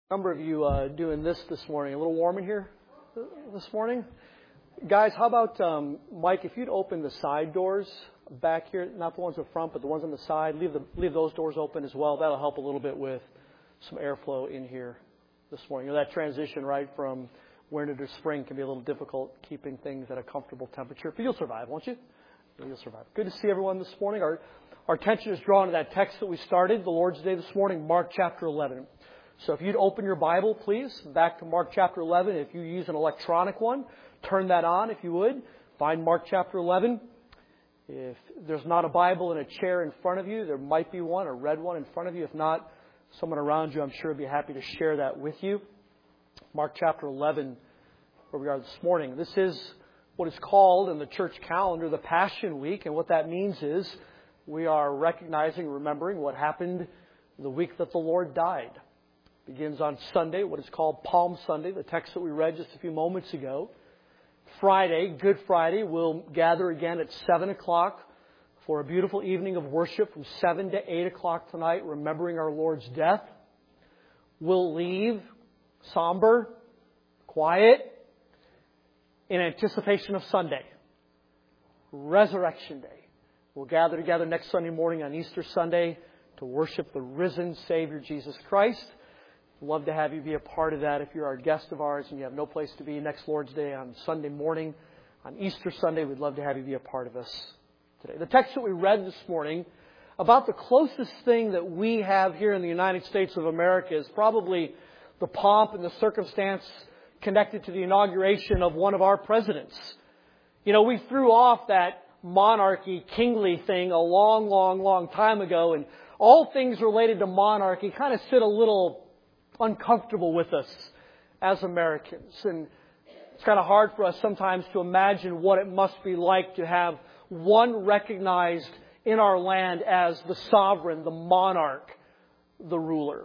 A number of you doing this morning. A little warm in here this morning. Guys, how about, Mike, if you'd open the side doors back here, not the ones in front, but the ones on the side, leave those doors open as well. That'll help a little bit with some airflow in here this morning. You know, that transition, right, from winter to spring can be a little difficult keeping things at a comfortable temperature. But you'll survive, won't you? You'll survive. Good to see everyone this morning. Our attention is drawn to that text that we started, the Lord's Day this morning, Mark chapter 11. So if you'd open your Bible, please, back to Mark chapter 11. If you use an electronic one, turn that on if you would. Find Mark chapter 11. If there's not a Bible in a chair in front of you, there might be one, a red one in front of you. If not, someone around you, I'm sure, would be happy to share that with you. Mark chapter 11, where we are this morning. This is what is called in the church calendar the Passion Week. And what that means is we are recognizing, remembering what happened the week that the Lord died. Begins on Sunday, what is called Palm Sunday, the text that we read just a few moments ago. Friday, Good Friday, we'll gather again at 7 o'clock for a beautiful evening of worship from 7 to 8 o'clock tonight, remembering our Lord's death. We'll leave somber, quiet, in anticipation of Sunday, Resurrection Day. We'll gather together next Sunday morning on Easter Sunday to worship the risen Savior Jesus Christ. Love to have you be a part of that. If you're a guest of ours and you have no place to be next Lord's Day on Sunday morning, on Easter Sunday, we'd love to have you be a part of us today. The text that we read this morning, about the closest thing that we have here in the United States of America, is probably the pomp and the circumstance connected to the inauguration of one of our presidents. You know, we threw off that monarchy, kingly thing a long time ago, and all things related to monarchy kind of sit a little uncomfortable with us as Americans. And it's kind of hard for us sometimes to imagine what it must be like to have one recognized in our land as the sovereign, the monarch, the ruler.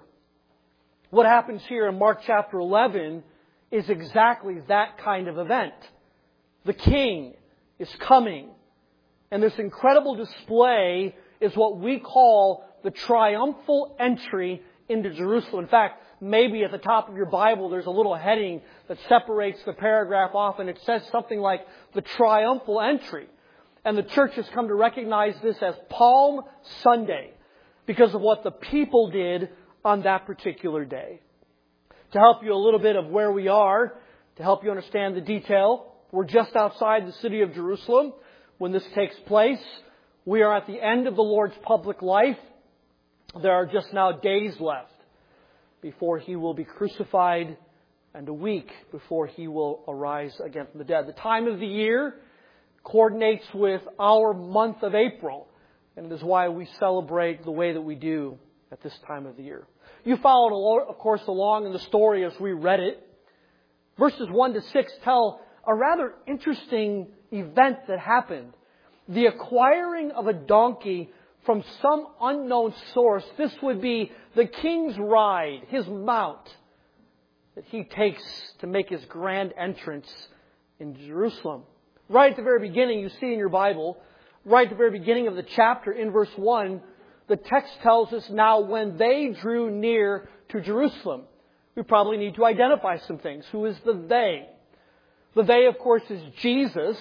What happens here in Mark chapter 11 is exactly that kind of event. The king is coming. And this incredible display is what we call the triumphal entry into Jerusalem. In fact, maybe at the top of your Bible there's a little heading that separates the paragraph off, and it says something like the triumphal entry. And the church has come to recognize this as Palm Sunday because of what the people did on that particular day. To help you a little bit of where we are, to help you understand the detail, we're just outside the city of Jerusalem when this takes place. We are at the end of the Lord's public life. There are just now days left before He will be crucified and a week before He will arise again from the dead. The time of the year coordinates with our month of April, and it is why we celebrate the way that we do at this time of the year. You followed, of course, along in the story as we read it. Verses 1 to 6 tell a rather interesting event that happened. The acquiring of a donkey from some unknown source. This would be the king's ride, his mount, that he takes to make his grand entrance in Jerusalem. Right at the very beginning, you see in your Bible, right at the very beginning of the chapter in verse 1, the text tells us, now when they drew near to Jerusalem. We probably need to identify some things. Who is the they? The they, of course, is Jesus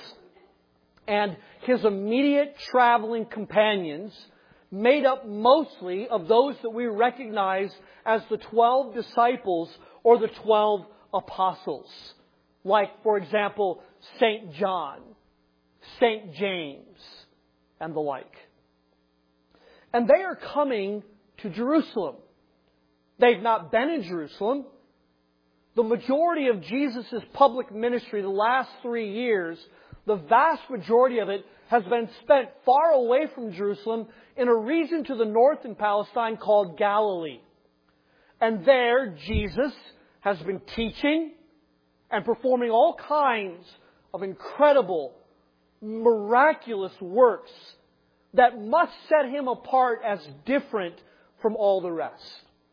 and His immediate traveling companions, made up mostly of those that we recognize as the 12 disciples or the 12 apostles. Like, for example, St. John, St. James, and the like. And they are coming to Jerusalem. They've not been in Jerusalem. The majority of Jesus' public ministry, the last 3 years, the vast majority of it has been spent far away from Jerusalem in a region to the north in Palestine called Galilee. And there, Jesus has been teaching and performing all kinds of incredible, miraculous works that must set Him apart as different from all the rest.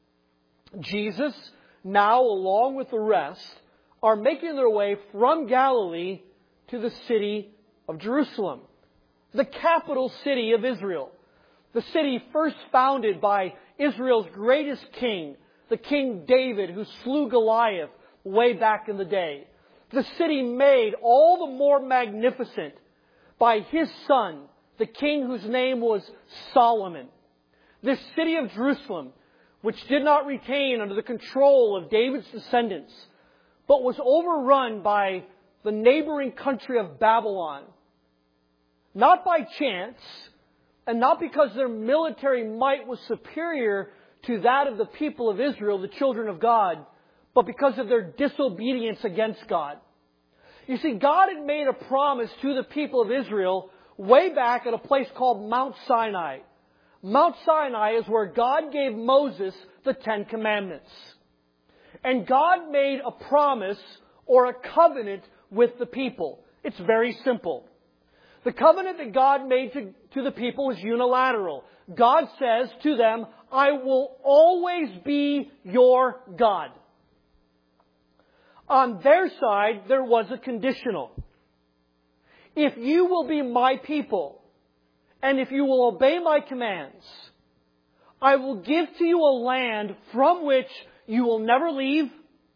Jesus, now along with the rest, are making their way from Galilee to the city of Jerusalem, the capital city of Israel. The city first founded by Israel's greatest king, the King David who slew Goliath way back in the day. The city made all the more magnificent by his son, the king whose name was Solomon. This city of Jerusalem, which did not retain under the control of David's descendants, but was overrun by the neighboring country of Babylon. Not by chance, and not because their military might was superior to that of the people of Israel, the children of God, but because of their disobedience against God. You see, God had made a promise to the people of Israel way back at a place called Mount Sinai. Mount Sinai is where God gave Moses the Ten Commandments. And God made a promise or a covenant with the people. It's very simple. The covenant that God made to the people was unilateral. God says to them, I will always be your God. On their side, there was a conditional. If you will be my people, and if you will obey my commands, I will give to you a land from which you will never leave,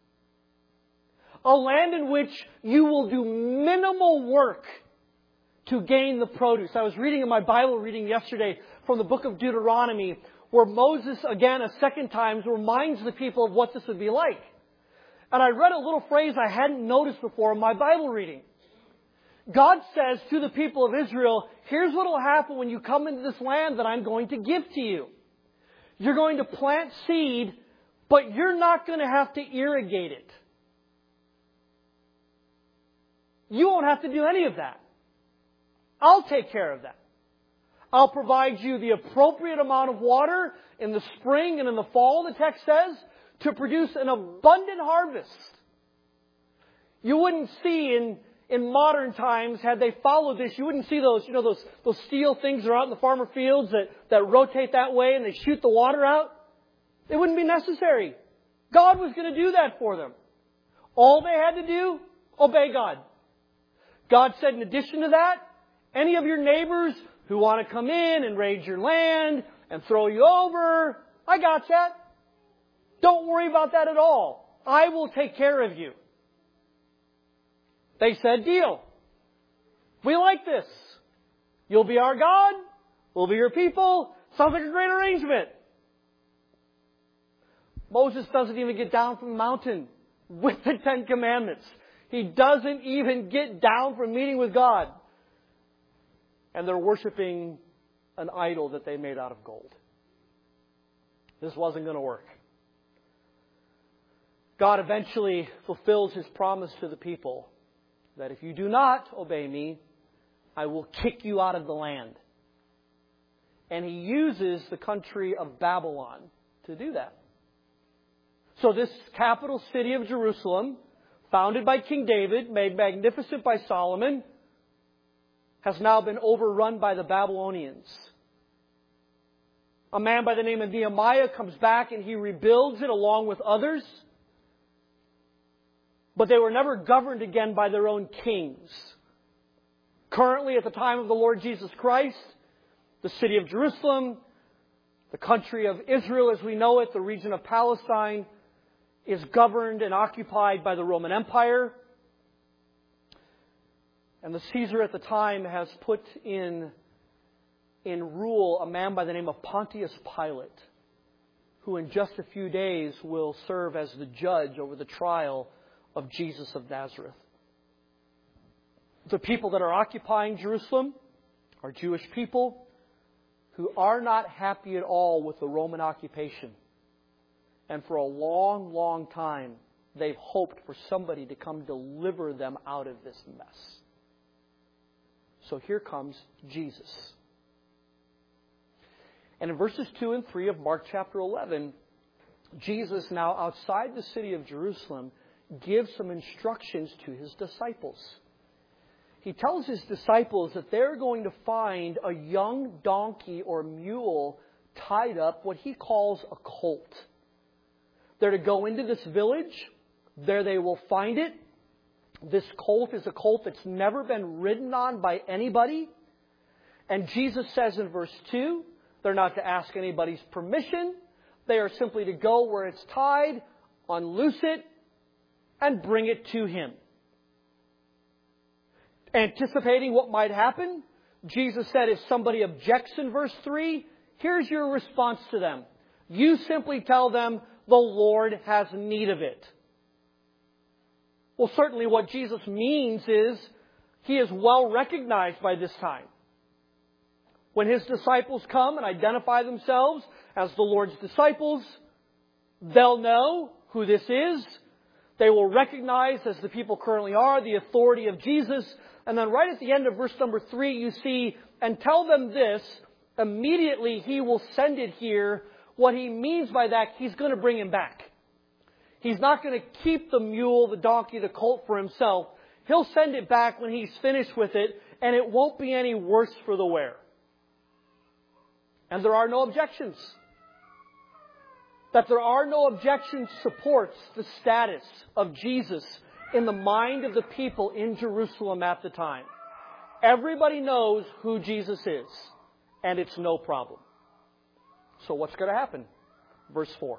a land in which you will do minimal work to gain the produce. I was reading in my Bible reading yesterday from the book of Deuteronomy, where Moses, again, a second time, reminds the people of what this would be like. And I read a little phrase I hadn't noticed before in my Bible reading. God says to the people of Israel, here's what will happen when you come into this land that I'm going to give to you. You're going to plant seed, but you're not going to have to irrigate it. You won't have to do any of that. I'll take care of that. I'll provide you the appropriate amount of water in the spring and in the fall, the text says, to produce an abundant harvest. You wouldn't see in modern times, had they followed this, you wouldn't see those steel things that are out in the farmer fields that rotate that way and they shoot the water out. It wouldn't be necessary. God was going to do that for them. All they had to do, obey God. God said, in addition to that, any of your neighbors who want to come in and raid your land and throw you over, I got that. Don't worry about that at all. I will take care of you. They said, deal. We like this. You'll be our God. We'll be your people. Sounds like a great arrangement. Moses doesn't even get down from the mountain with the Ten Commandments. He doesn't even get down from meeting with God. And they're worshiping an idol that they made out of gold. This wasn't going to work. God eventually fulfills His promise to the people that if you do not obey me, I will kick you out of the land. And He uses the country of Babylon to do that. So this capital city of Jerusalem, founded by King David, made magnificent by Solomon, has now been overrun by the Babylonians. A man by the name of Nehemiah comes back and he rebuilds it along with others. But they were never governed again by their own kings. Currently, at the time of the Lord Jesus Christ, the city of Jerusalem, the country of Israel as we know it, the region of Palestine, is governed and occupied by the Roman Empire. And the Caesar at the time has put in rule a man by the name of Pontius Pilate, who in just a few days will serve as the judge over the trial of Jesus of Nazareth. The people that are occupying Jerusalem are Jewish people who are not happy at all with the Roman occupation. And for a long, long time, they've hoped for somebody to come deliver them out of this mess. So here comes Jesus. And in verses 2 and 3 of Mark chapter 11, Jesus, now outside the city of Jerusalem, gives some instructions to His disciples. He tells His disciples that they're going to find a young donkey or mule tied up, what He calls a colt. They're to go into this village. There they will find it. This colt is a colt that's never been ridden on by anybody. And Jesus says in verse 2, they're not to ask anybody's permission. They are simply to go where it's tied, unloose it, and bring it to Him. Anticipating what might happen, Jesus said if somebody objects in verse 3, here's your response to them. You simply tell them, the Lord has need of it. Well, certainly what Jesus means is He is well recognized by this time. When His disciples come and identify themselves as the Lord's disciples, they'll know who this is. They will recognize, as the people currently are, the authority of Jesus. And then right at the end of verse number 3, you see, and tell them this, immediately He will send it here. What He means by that, He's going to bring him back. He's not going to keep the mule, the donkey, the colt for Himself. He'll send it back when He's finished with it, and it won't be any worse for the wearer. And there are no objections. That there are no objections supports the status of Jesus in the mind of the people in Jerusalem at the time. Everybody knows who Jesus is, and it's no problem. So what's going to happen? Verse 4.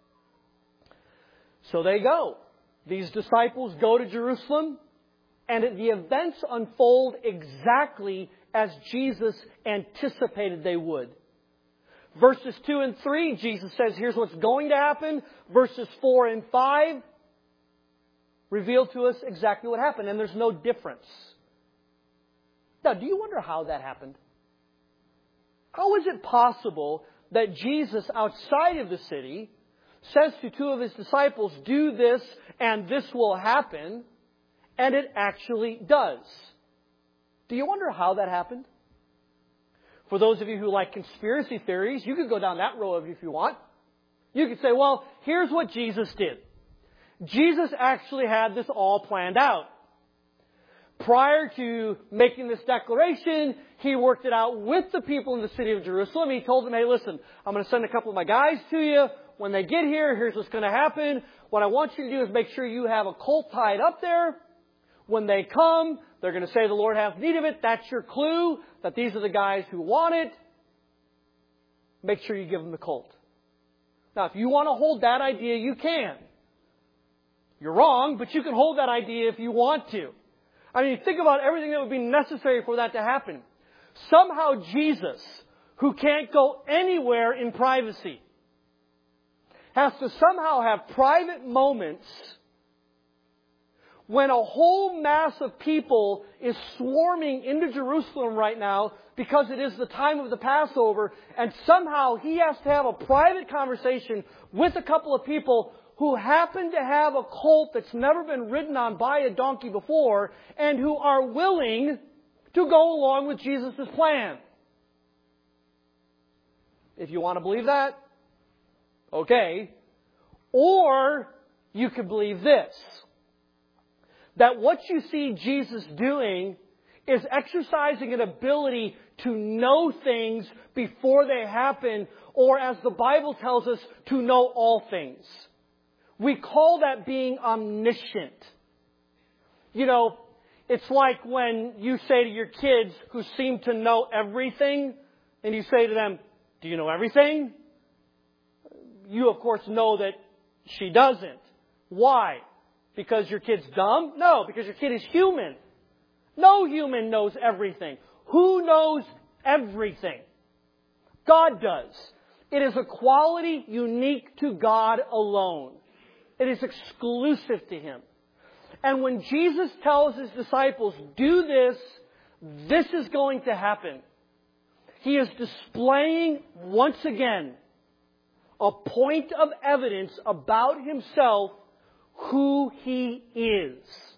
So they go. These disciples go to Jerusalem, and the events unfold exactly as Jesus anticipated they would. Verses 2 and 3, Jesus says, here's what's going to happen. Verses 4 and 5 reveal to us exactly what happened, and there's no difference. Now, do you wonder how that happened? How is it possible that Jesus, outside of the city, says to two of His disciples, do this and this will happen, and it actually does? Do you wonder how that happened? For those of you who like conspiracy theories, you could go down that road if you want. You could say, well, here's what Jesus did. Jesus actually had this all planned out. Prior to making this declaration, He worked it out with the people in the city of Jerusalem. He told them, hey, listen, I'm going to send a couple of my guys to you. When they get here, here's what's going to happen. What I want you to do is make sure you have a colt tied up there. When they come, they're going to say the Lord has need of it. That's your clue that these are the guys who want it. Make sure you give them the colt. Now, if you want to hold that idea, you can. You're wrong, but you can hold that idea if you want to. I mean, think about everything that would be necessary for that to happen. Somehow Jesus, who can't go anywhere in privacy, has to somehow have private moments when a whole mass of people is swarming into Jerusalem right now because it is the time of the Passover, and somehow He has to have a private conversation with a couple of people who happen to have a colt that's never been ridden on by a donkey before and who are willing to go along with Jesus' plan. If you want to believe that, okay. Or you could believe this, that what you see Jesus doing is exercising an ability to know things before they happen, or as the Bible tells us, to know all things. We call that being omniscient. You know, it's like when you say to your kids who seem to know everything, and you say to them, do you know everything? You, of course, know that she doesn't. Why? Because your kid's dumb? No, because your kid is human. No human knows everything. Who knows everything? God does. It is a quality unique to God alone. It is exclusive to Him. And when Jesus tells His disciples, do this, this is going to happen. He is displaying once again a point of evidence about Himself, who He is.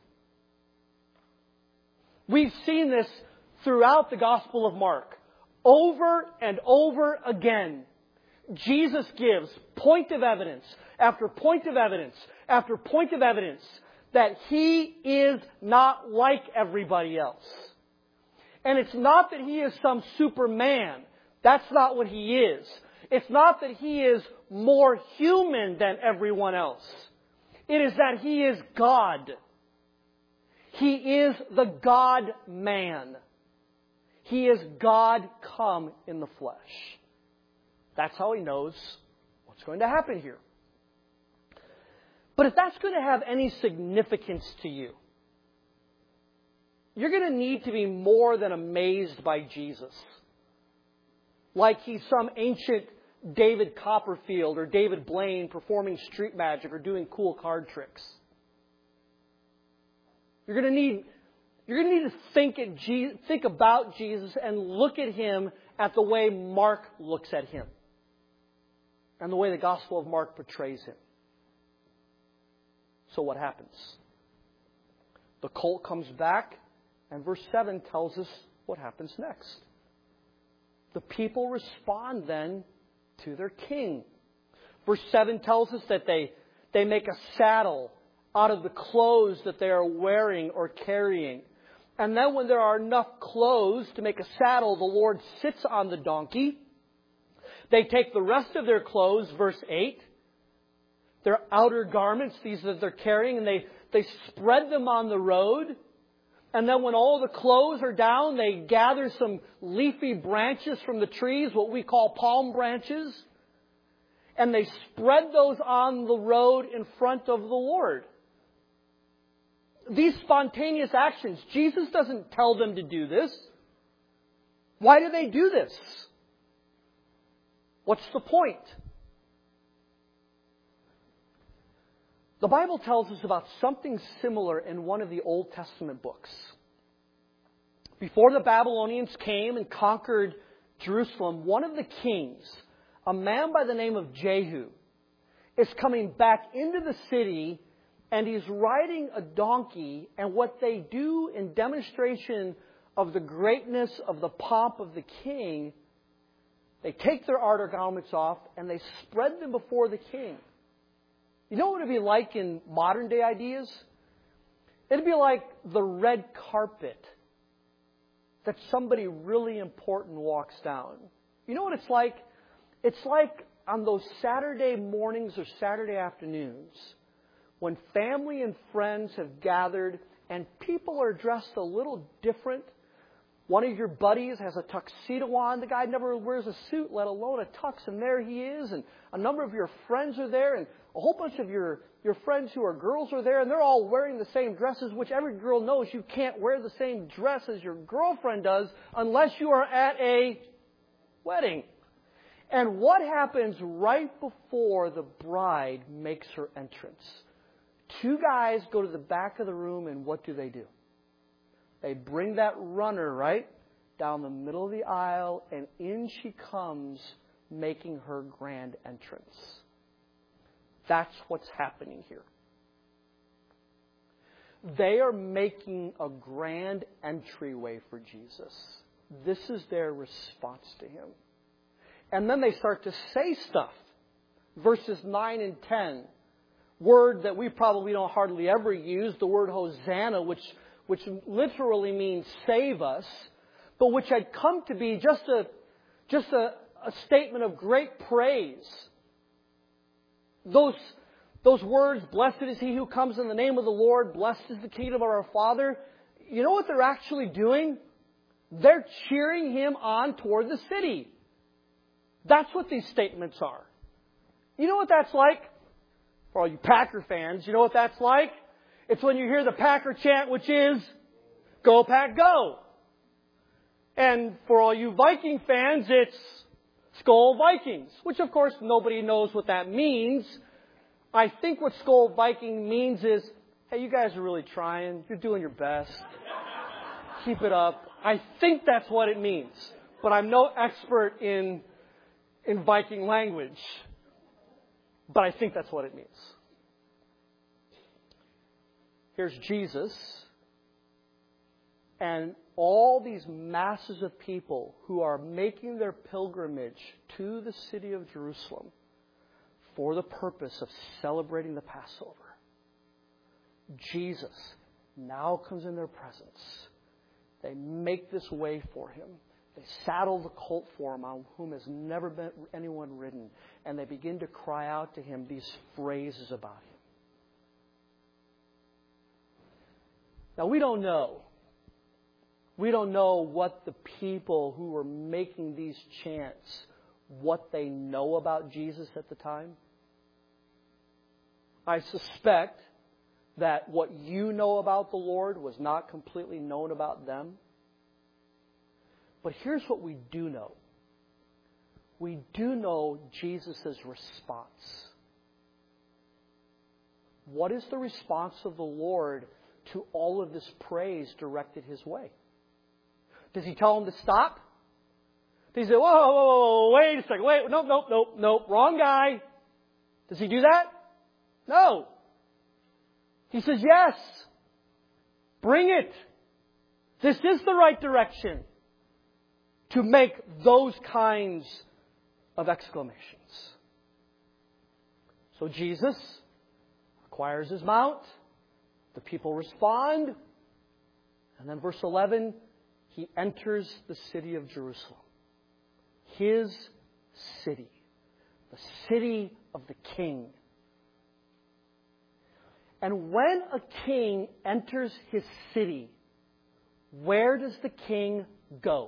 We've seen this throughout the Gospel of Mark. Over and over again, Jesus gives point of evidence after point of evidence after point of evidence that He is not like everybody else. And it's not that He is some Superman. That's not what He is. It's not that He is more human than everyone else. It is that He is God. He is the God-man. He is God come in the flesh. That's how He knows what's going to happen here. But if that's going to have any significance to you, you're going to need to be more than amazed by Jesus. Like he's some ancient David Copperfield or David Blaine performing street magic or doing cool card tricks. You're going to need to think about Jesus and look at him at the way Mark looks at him and the way the Gospel of Mark portrays him. So what happens? The colt comes back, and verse 7 tells us what happens next. The people respond then to their king. Verse 7 tells us that they make a saddle out of the clothes that they are wearing or carrying. And then when there are enough clothes to make a saddle, the Lord sits on the donkey. They take the rest of their clothes, verse 8, their outer garments, these that they're carrying, and they spread them on the road. And then when all the clothes are down, they gather some leafy branches from the trees, what we call palm branches, and they spread those on the road in front of the Lord. These spontaneous actions, Jesus doesn't tell them to do this. Why do they do this? What's the point? The Bible tells us about something similar in one of the Old Testament books. Before the Babylonians came and conquered Jerusalem, one of the kings, a man by the name of Jehu, is coming back into the city, and he's riding a donkey. And what they do in demonstration of the greatness of the pomp of the king, they take their outer garments off and they spread them before the king. You know what it would be like in modern day ideas? It'd be like the red carpet that somebody really important walks down. You know what it's like? It's like on those Saturday mornings or Saturday afternoons when family and friends have gathered and people are dressed a little different. One of your buddies has a tuxedo on. The guy never wears a suit, let alone a tux, and there he is. And a number of your friends are there, and a whole bunch of your friends who are girls are there, and they're all wearing the same dresses, which every girl knows you can't wear the same dress as your girlfriend does unless you are at a wedding. And what happens right before the bride makes her entrance? Two guys go to the back of the room, and what do? They bring that runner, right, down the middle of the aisle, and in she comes, making her grand entrance. That's what's happening here. They are making a grand entryway for Jesus. This is their response to him. And then they start to say stuff. Verses 9 and 10. Word that we probably don't hardly ever use, the word Hosanna, which literally means save us, but which had come to be just a statement of great praise. Those words, blessed is he who comes in the name of the Lord, blessed is the kingdom of our Father. You know what they're actually doing? They're cheering him on toward the city. That's what these statements are. You know what that's like? For all you Packer fans, you know what that's like? It's when you hear the Packer chant, which is, Go Pack Go. And for all you Viking fans, it's Skol Vikings, which of course nobody knows what that means. I think what Skol Viking means is, hey, you guys are really trying. You're doing your best. Keep it up. I think that's what it means. But I'm no expert in Viking language. But I think that's what it means. Here's Jesus and all these masses of people who are making their pilgrimage to the city of Jerusalem for the purpose of celebrating the Passover. Jesus now comes in their presence. They make this way for him. They saddle the colt for him, on whom has never been anyone ridden. And they begin to cry out to him these phrases about him. Now, we don't know. We don't know what the people who were making these chants what they know about Jesus at the time? I suspect that what you know about the Lord was not completely known about them. But here's what we do know. We do know Jesus' response. What is the response of the Lord to all of this praise directed His way? Does He tell him to stop? Does He say, whoa, wait a second, nope, wrong guy. Does He do that? No. He says, yes, bring it. This is the right direction to make those kinds of exclamations. So Jesus acquires His mount. The people respond. And then verse 11, He enters the city of Jerusalem. His city. The city of the King. And when a king enters his city, where does the king go?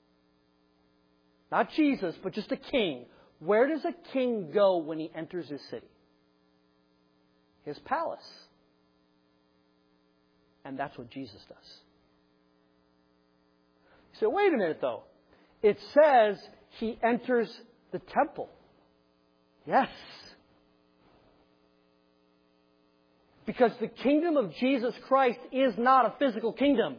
Not Jesus, but just a king. Where does a king go when he enters his city? His palace. And that's what Jesus does. You say, wait a minute though. It says He enters the temple. Yes. Because the kingdom of Jesus Christ is not a physical kingdom.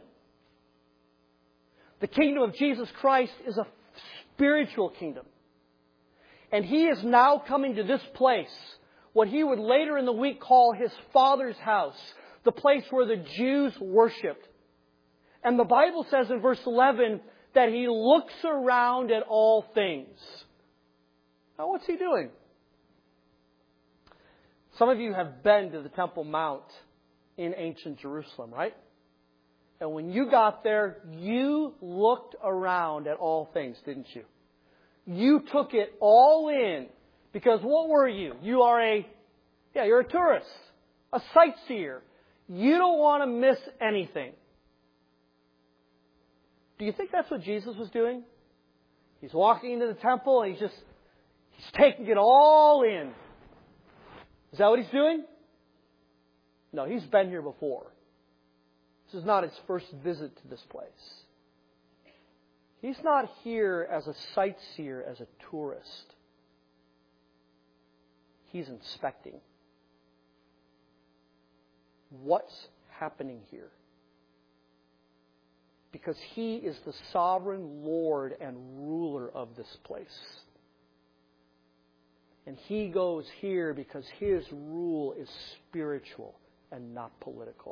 The kingdom of Jesus Christ is a spiritual kingdom. And He is now coming to this place, what He would later in the week call His Father's house, the place where the Jews worshipped. And the Bible says in verse 11 that He looks around at all things. Now what's He doing? Some of you have been to the Temple Mount in ancient Jerusalem, right? And when you got there, you looked around at all things, didn't you? You took it all in. Because what were you? You're a tourist, a sightseer. You don't want to miss anything. Do you think that's what Jesus was doing? He's walking into the temple and he's taking it all in. Is that what He's doing? No, He's been here before. This is not His first visit to this place. He's not here as a sightseer, as a tourist. He's inspecting. What's happening here? Because He is the sovereign Lord and ruler of this place. And He goes here because His rule is spiritual and not political.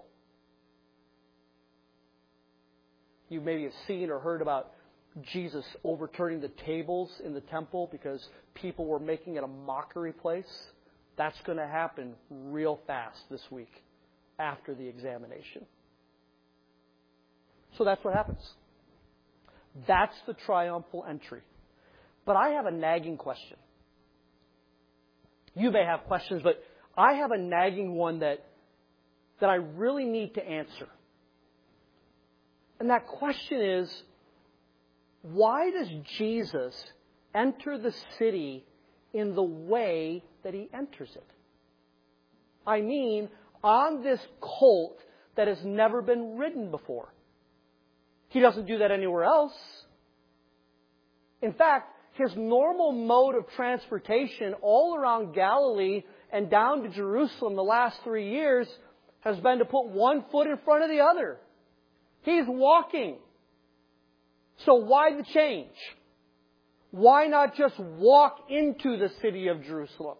You maybe have seen or heard about Jesus overturning the tables in the temple because people were making it a mockery place. That's going to happen real fast this week after the examination. So that's what happens. That's the triumphal entry. But I have a nagging question. You may have questions, but I have a nagging one that I really need to answer. And that question is, why does Jesus enter the city in the way that He enters it? I mean, on this colt that has never been ridden before. He doesn't do that anywhere else. In fact, His normal mode of transportation all around Galilee and down to Jerusalem the last 3 years has been to put one foot in front of the other. He's walking. So why the change? Why not just walk into the city of Jerusalem?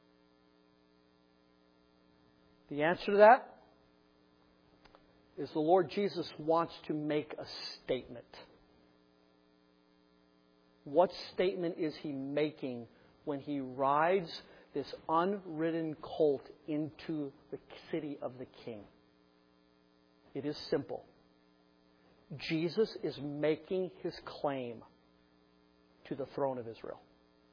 The answer to that is the Lord Jesus wants to make a statement. What statement is He making when He rides this unridden colt into the city of the King? It is simple. Jesus is making His claim to the throne of Israel.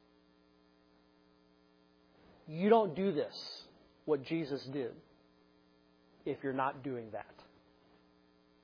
You don't do this, what Jesus did, if you're not doing that.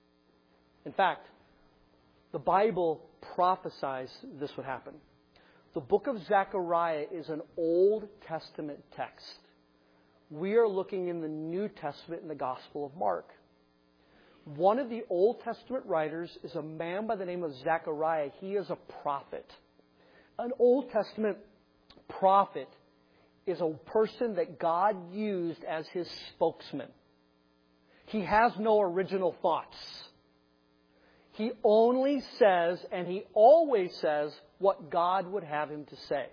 In fact, the Bible prophesies this would happen. The book of Zechariah is an Old Testament text. We are looking in the New Testament in the Gospel of Mark. One of the Old Testament writers is a man by the name of Zechariah. He is a prophet. An Old Testament prophet is a person that God used as His spokesman. He has no original thoughts. He only says, and he always says, what God would have him to say.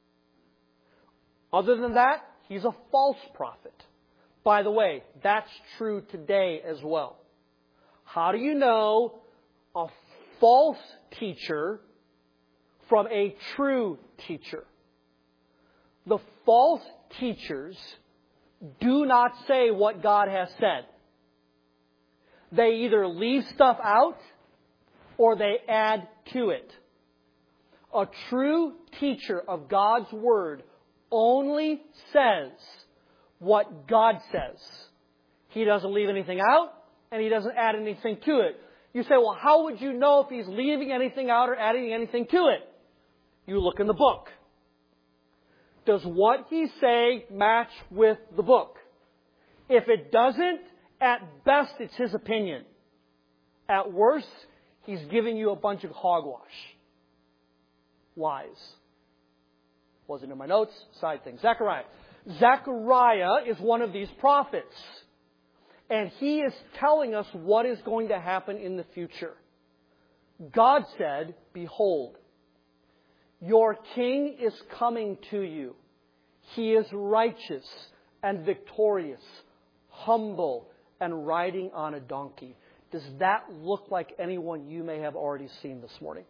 Other than that, he's a false prophet. By the way, that's true today as well. How do you know a false teacher from a true teacher? The false teachers do not say what God has said. They either leave stuff out or they add to it. A true teacher of God's Word only says what God says. He doesn't leave anything out and He doesn't add anything to it. You say, well, how would you know if He's leaving anything out or adding anything to it? You look in the book. Does what He say match with the book? If it doesn't, at best it's His opinion. At worst, He's giving you a bunch of hogwash. Lies. Wasn't in my notes. Side thing. Zechariah. Zechariah is one of these prophets. And he is telling us what is going to happen in the future. God said, behold, your king is coming to you. He is righteous and victorious, humble and riding on a donkey. Does that look like anyone you may have already seen this morning?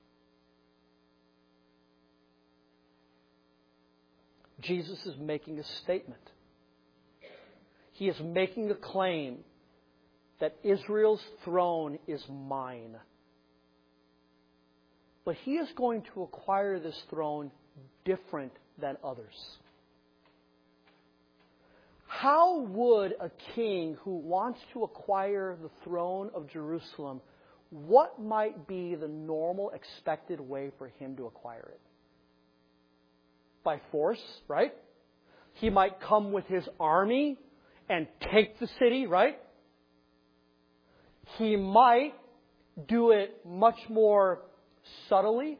Jesus is making a statement. He is making a claim that Israel's throne is mine. But He is going to acquire this throne different than others. How would a king who wants to acquire the throne of Jerusalem, what might be the normal expected way for him to acquire it? By force, right? He might come with his army and take the city, right? He might do it much more subtly.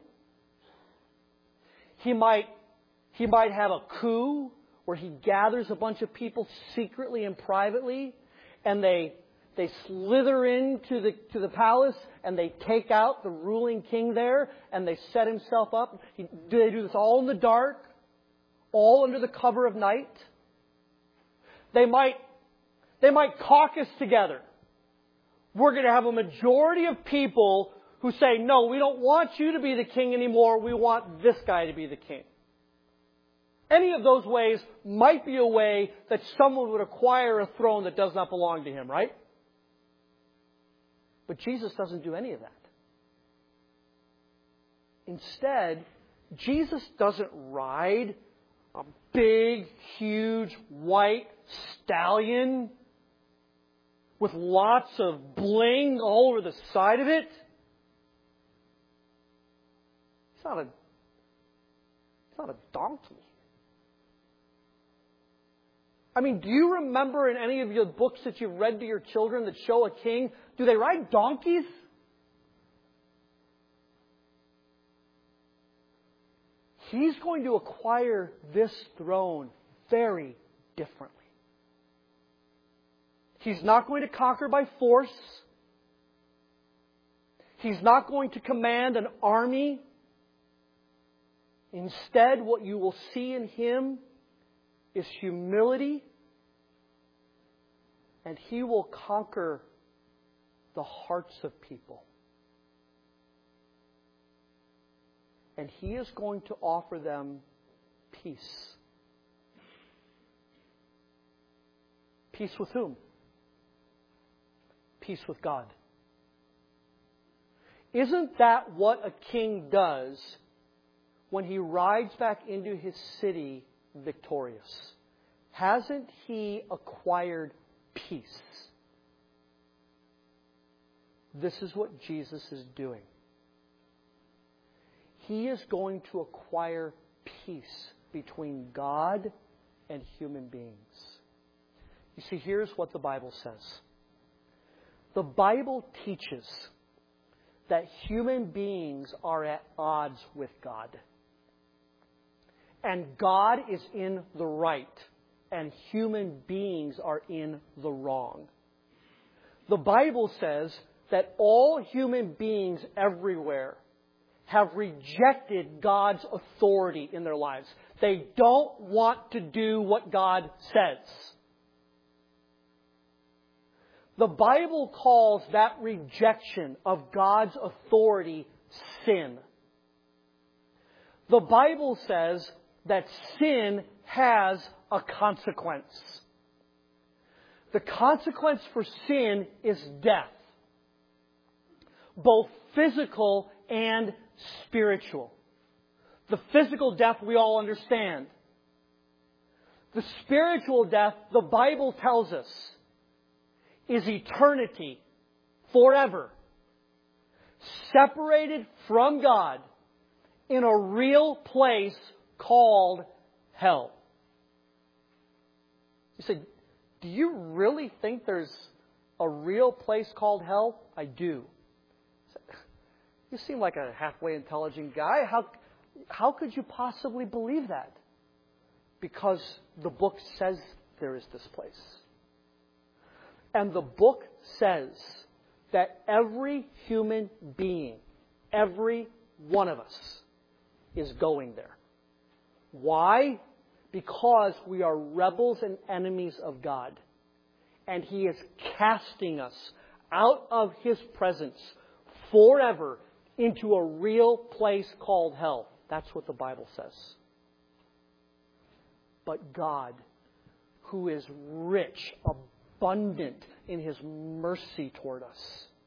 He might have a coup where he gathers a bunch of people secretly and privately, and they slither into the palace and they take out the ruling king there and they set himself up. They do this all in the dark, all under the cover of night. They might caucus together. We're going to have a majority of people who say, no, we don't want you to be the king anymore. We want this guy to be the king. Any of those ways might be a way that someone would acquire a throne that does not belong to him, right? But Jesus doesn't do any of that. Instead, Jesus doesn't ride a big, huge, white stallion with lots of bling all over the side of it. It's not a donkey. I mean, do you remember in any of your books that you've read to your children that show a king, do they ride donkeys? He's going to acquire this throne very differently. He's not going to conquer by force. He's not going to command an army. Instead, what you will see in Him is humility, and He will conquer the hearts of people. And He is going to offer them peace. Peace with whom? Peace with God. Isn't that what a king does when he rides back into his city victorious? Hasn't he acquired peace? This is what Jesus is doing. He is going to acquire peace between God and human beings. You see, here's what the Bible says. The Bible teaches that human beings are at odds with God. And God is in the right, and human beings are in the wrong. The Bible says that all human beings everywhere have rejected God's authority in their lives. They don't want to do what God says. The Bible calls that rejection of God's authority sin. The Bible says that sin has a consequence. The consequence for sin is death, both physical and spiritual. The physical death we all understand. The spiritual death, the Bible tells us, is eternity, forever, separated from God in a real place called hell. You say, do you really think there's a real place called hell? I do. You seem like a halfway intelligent guy. How could you possibly believe that? Because the book says there is this place. And the book says that every human being, every one of us, is going there. Why? Because we are rebels and enemies of God. And He is casting us out of His presence forever into a real place called hell. That's what the Bible says. But God, who is rich, abundant in His mercy toward us,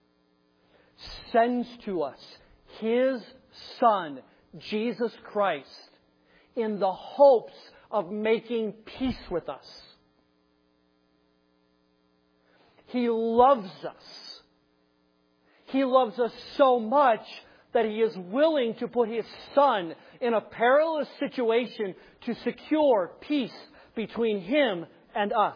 sends to us His Son, Jesus Christ, in the hopes of making peace with us. He loves us. He loves us so much that He is willing to put His Son in a perilous situation to secure peace between Him and us.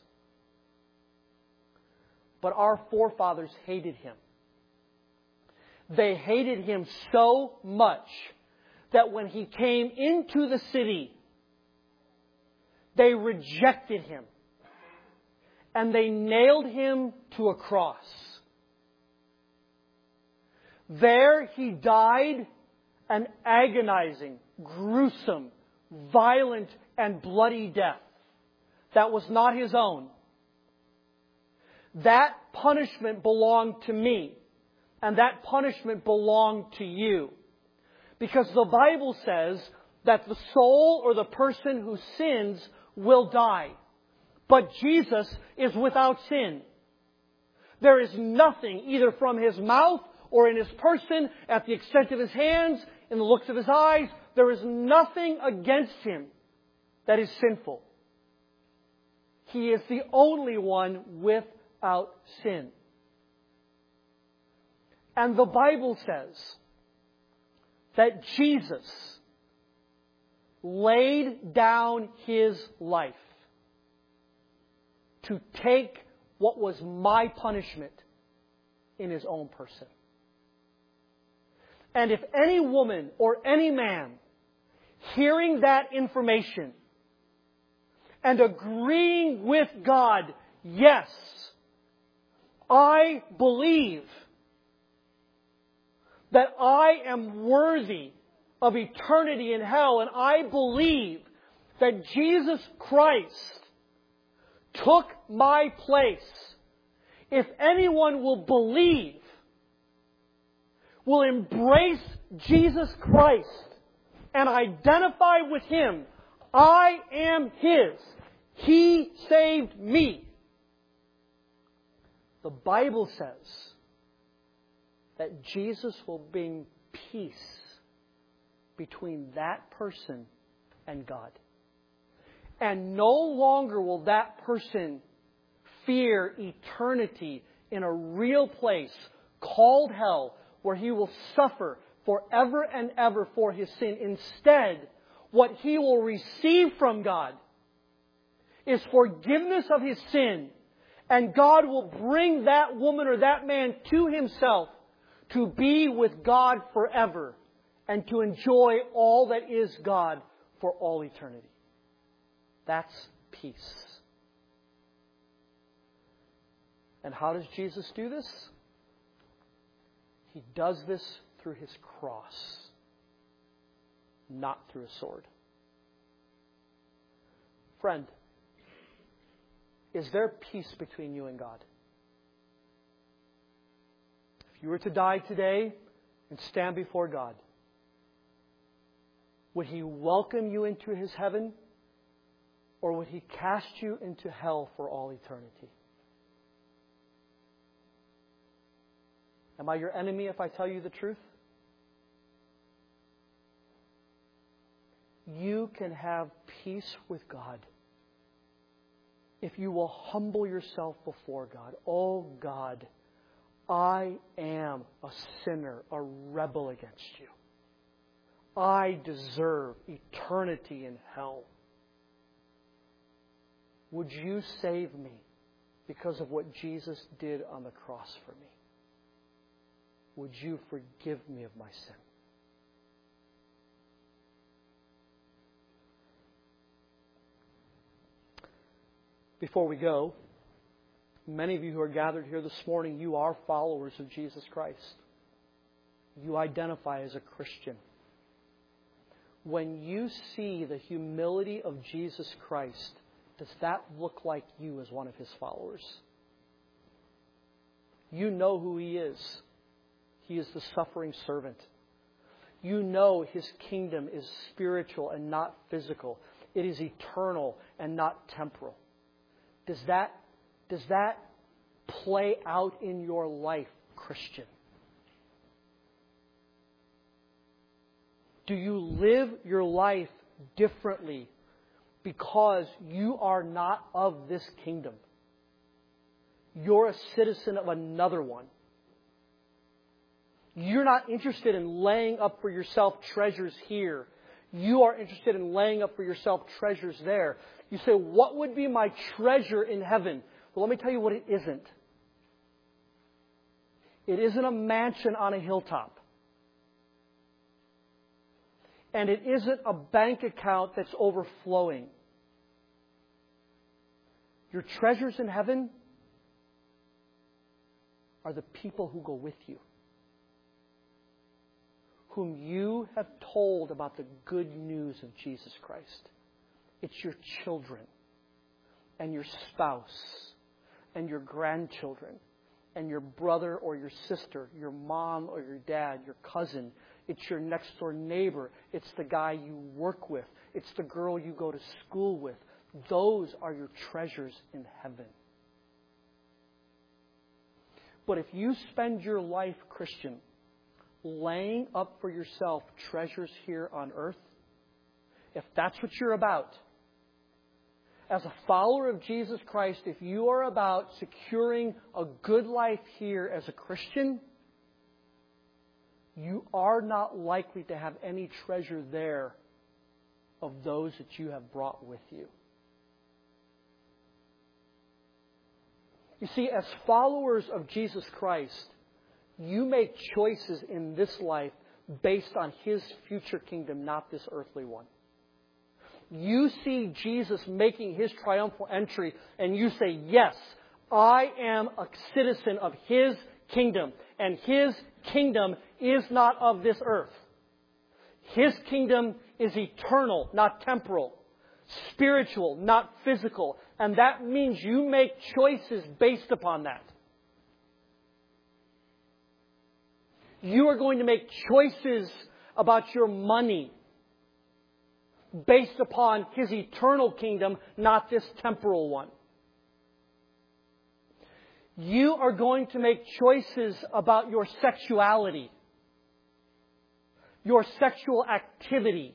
But our forefathers hated Him. They hated Him so much that when He came into the city, they rejected Him. And they nailed Him to a cross. There He died an agonizing, gruesome, violent, and bloody death that was not His own. That punishment belonged to me, and that punishment belonged to you. Because the Bible says that the soul or the person who sins will die. But Jesus is without sin. There is nothing either from His mouth or in His person, at the extent of His hands, in the looks of His eyes. There is nothing against Him that is sinful. He is the only one without sin. And the Bible says that Jesus laid down His life to take what was my punishment in His own person. And if any woman or any man hearing that information and agreeing with God, yes, I believe that I am worthy of eternity in hell, and I believe that Jesus Christ took my place. If anyone will believe, will embrace Jesus Christ and identify with Him, I am His. He saved me. The Bible says that Jesus will bring peace between that person and God. And no longer will that person fear eternity in a real place called hell, where he will suffer forever and ever for his sin. Instead, what he will receive from God is forgiveness of his sin. And God will bring that woman or that man to himself to be with God forever and to enjoy all that is God for all eternity. That's peace. And how does Jesus do this? He does this through his cross, not through a sword. Friend, is there peace between you and God? If you were to die today and stand before God, would He welcome you into His heaven, or would He cast you into hell for all eternity? Am I your enemy if I tell you the truth? You can have peace with God if you will humble yourself before God. Oh God, I am a sinner, a rebel against you. I deserve eternity in hell. Would you save me because of what Jesus did on the cross for me? Would you forgive me of my sin? Before we go, many of you who are gathered here this morning, you are followers of Jesus Christ. You identify as a Christian. When you see the humility of Jesus Christ, does that look like you as one of His followers? You know who He is. He is the suffering servant. You know His kingdom is spiritual and not physical. It is eternal and not temporal. Does that play out in your life, Christian? Do you live your life differently because you are not of this kingdom? You're a citizen of another one. You're not interested in laying up for yourself treasures here. You are interested in laying up for yourself treasures there. You say, what would be my treasure in heaven? Well, let me tell you what it isn't. It isn't a mansion on a hilltop. And it isn't a bank account that's overflowing. Your treasures in heaven are the people who go with you, whom you have told about the good news of Jesus Christ. It's your children and your spouse and your grandchildren and your brother or your sister, your mom or your dad, your cousin. It's your next door neighbor. It's the guy you work with. It's the girl you go to school with. Those are your treasures in heaven. But if you spend your life, Christian, laying up for yourself treasures here on earth, if that's what you're about, as a follower of Jesus Christ, if you are about securing a good life here as a Christian, you are not likely to have any treasure there of those that you have brought with you. You see, as followers of Jesus Christ, you make choices in this life based on His future kingdom, not this earthly one. You see Jesus making His triumphal entry and you say, yes, I am a citizen of His kingdom. And His kingdom is not of this earth. His kingdom is eternal, not temporal. Spiritual, not physical. And that means you make choices based upon that. You are going to make choices about your money based upon His eternal kingdom, not this temporal one. You are going to make choices about your sexuality, your sexual activity,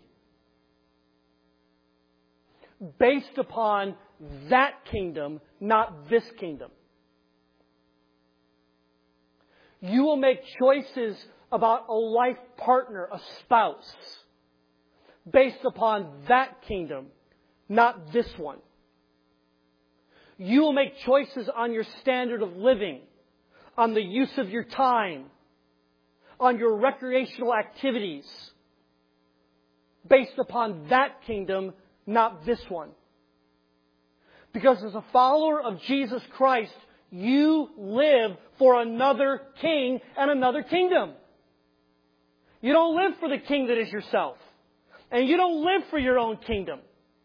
based upon that kingdom, not this kingdom. You will make choices about a life partner, a spouse, based upon that kingdom, not this one. You will make choices on your standard of living, on the use of your time, on your recreational activities, based upon that kingdom, not this one. Because as a follower of Jesus Christ, you live for another king and another kingdom. You don't live for the king that is yourself. And you don't live for your own kingdom.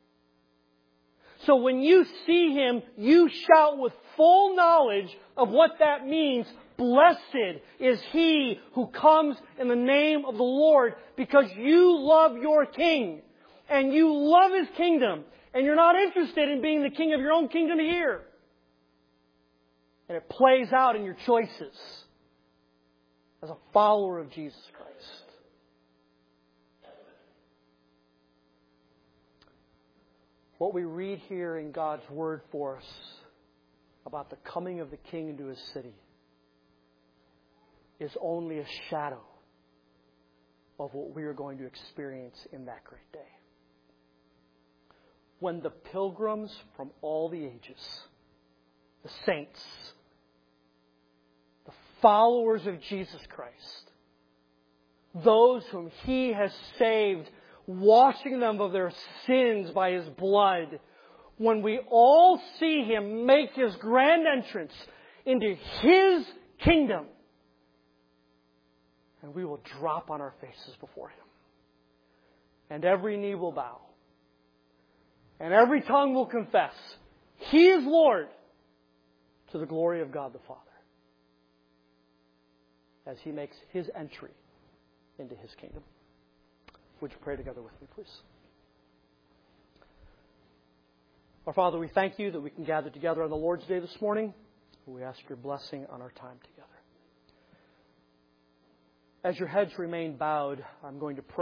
So when you see Him, you shout with full knowledge of what that means. Blessed is he who comes in the name of the Lord, because you love your King. And you love His kingdom. And you're not interested in being the king of your own kingdom here. And it plays out in your choices as a follower of Jesus Christ. What we read here in God's Word for us about the coming of the King into His city is only a shadow of what we are going to experience in that great day. When the pilgrims from all the ages, the saints, the followers of Jesus Christ, those whom He has saved, washing them of their sins by His blood, when we all see Him make His grand entrance into His kingdom, and we will drop on our faces before Him. And every knee will bow. And every tongue will confess, He is Lord, to the glory of God the Father, as He makes His entry into His kingdom. Would you pray together with me, please? Our Father, we thank You that we can gather together on the Lord's Day this morning. We ask Your blessing on our time together. As your heads remain bowed, I'm going to pray.